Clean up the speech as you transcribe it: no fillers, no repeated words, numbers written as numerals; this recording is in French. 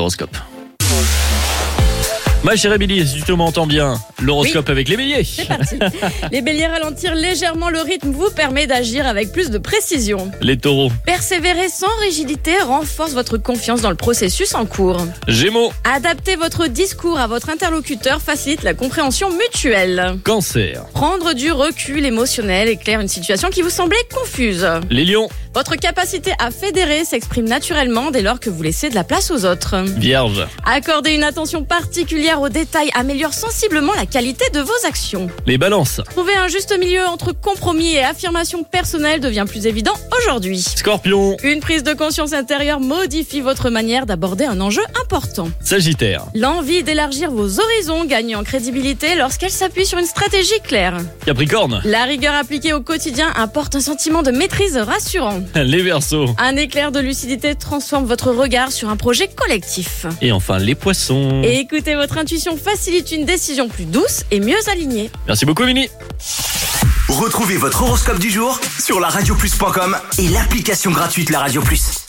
Horoscope. Ma chère Émilie, si tu m'entends bien, l'horoscope avec les béliers. C'est parti. Les béliers, ralentir légèrement le rythme vous permet d'agir avec plus de précision. Les taureaux. Persévérer sans rigidité renforce votre confiance dans le processus en cours. Gémeaux. Adapter votre discours à votre interlocuteur facilite la compréhension mutuelle. Cancer. Prendre du recul émotionnel éclaire une situation qui vous semblait confuse. Les lions. Votre capacité à fédérer s'exprime naturellement dès lors que vous laissez de la place aux autres. Vierge. Accorder une attention particulière aux détails améliore sensiblement la qualité de vos actions. Les balances. Trouver un juste milieu entre compromis et affirmation personnelle devient plus évident aujourd'hui. Scorpion. Une prise de conscience intérieure modifie votre manière d'aborder un enjeu important. Sagittaire. L'envie d'élargir vos horizons gagne en crédibilité lorsqu'elle s'appuie sur une stratégie claire. Capricorne. La rigueur appliquée au quotidien apporte un sentiment de maîtrise rassurant. Les Verseaux. Un éclair de lucidité transforme votre regard sur un projet collectif. Et enfin les poissons. Et écouter votre intuition facilite une décision plus douce et mieux alignée. Merci beaucoup Émilie. Retrouvez votre horoscope du jour sur laradioplus.com et l'application gratuite La Radio Plus.